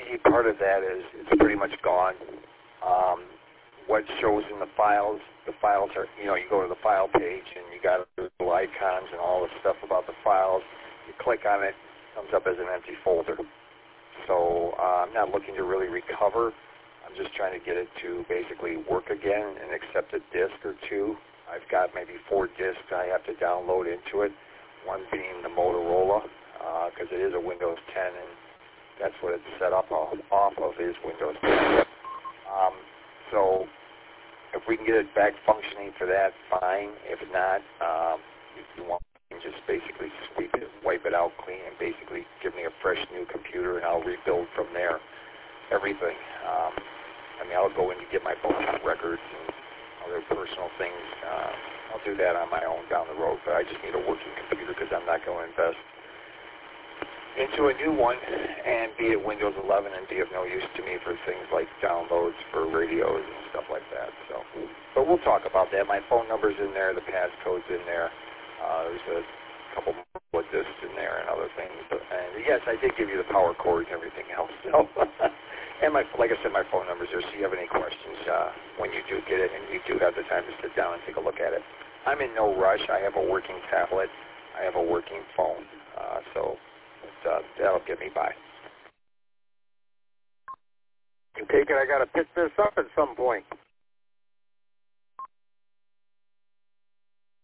see part of that is it's pretty much gone. What shows in the files are, you go to the file page and you got little icons and all the stuff about the files. You click on it, it comes up as an empty folder. So I'm not looking to really recover. I'm just trying to get it to basically work again and accept a disk or two. I've got maybe 4 disks I have to download into it, one being the Motorola, because it is a Windows 10, and that's what it's set up off of is Windows 10. So if we can get it back functioning for that, fine. If not, if you want, you can just basically sweep it, wipe it out clean, and basically give me a fresh new computer, and I'll rebuild from there everything. I'll go in to get my bonus records and other personal things. I'll do that on my own down the road, but I just need a working computer because I'm not going to invest into a new one and be it Windows 11 and be of no use to me for things like downloads for radios and stuff like that. So, but we'll talk about that. My phone number's in there, the passcode's in there. There's a couple more discs in there and other things. And yes, I did give you the power cord and everything else. So, and like I said, my phone number's there. So if you have any questions when you do get it and you do have the time to sit down and take a look at it. I'm in no rush. I have a working tablet. I have a working phone. So that'll get me by. I take it I got to pick this up at some point.